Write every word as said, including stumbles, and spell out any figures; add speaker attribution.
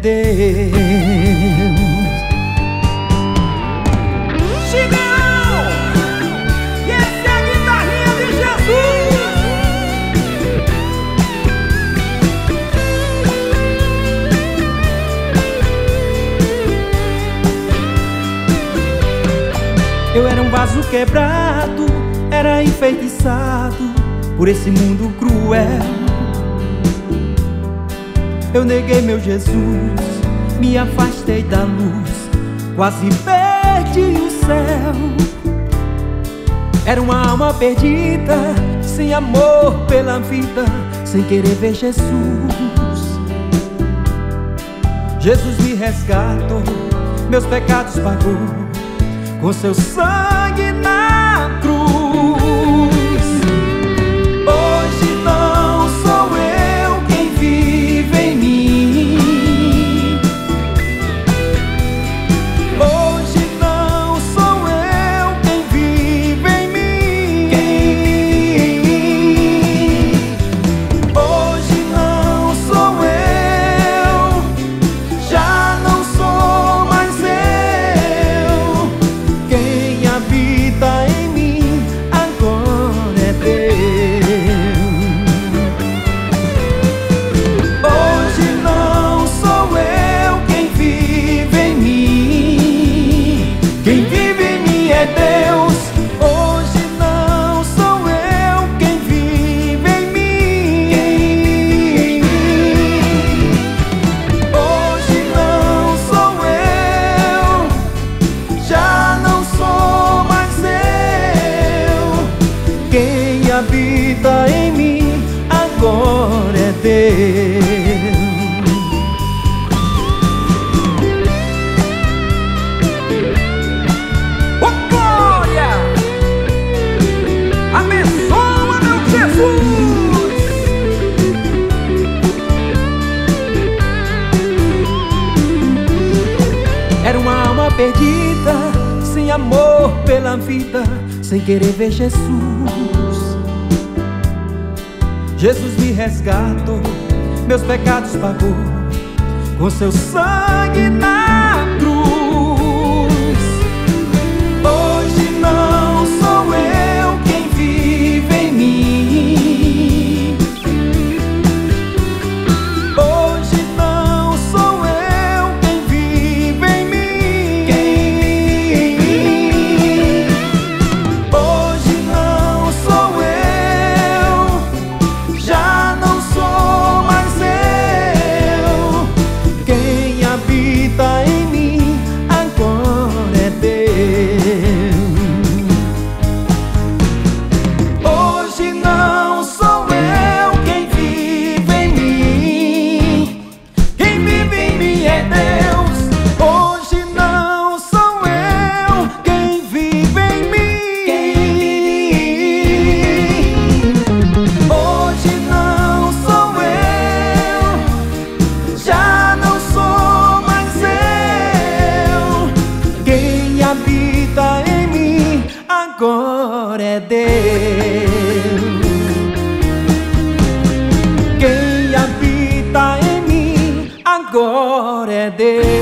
Speaker 1: Deus.
Speaker 2: Chigão! E essa é a guitarrinha de Jesus!
Speaker 1: Eu era um vaso quebrado, era enfeitiçado por esse mundo cruel. Eu neguei meu Jesus, me afastei da luz, quase perdi o céu. Era uma alma perdida, sem amor pela vida, sem querer ver Jesus. Jesus me resgatou, meus pecados pagou com seu sangue na cruz. Hoje não sou eu quem vive em mim. Hoje não sou eu quem vive em mim. Hoje não sou eu, já não sou mais eu. Quem habita em mim agora é Deus. Hoje não sou eu quem vive em mim. Quem vive em mim é Deus. Hoje não sou eu quem vive em mim. Hoje não sou eu, já não sou mais eu. Quem habita em mim agora é Deus.
Speaker 2: Ô glória! Abençoa, meu Jesus!
Speaker 1: Era uma alma perdida, sem amor pela vida, sem querer ver Jesus. Jesus me resgatou, meus pecados pagou com seu sangue na cruz. Hoje não sou eu quem vive em mim. Hoje não sou eu quem vive em mim. Hoje não sou eu, já não sou mais eu. Quem habita em mim agora é Deus. Hoje não sou eu quem vive em mim. Quem vive em mim é Deus. Hoje não sou eu quem vive em mim. Hoje não sou eu, já não sou mais eu. Quem habita em mim agora é Deus. Quem habita em mim agora é Deus.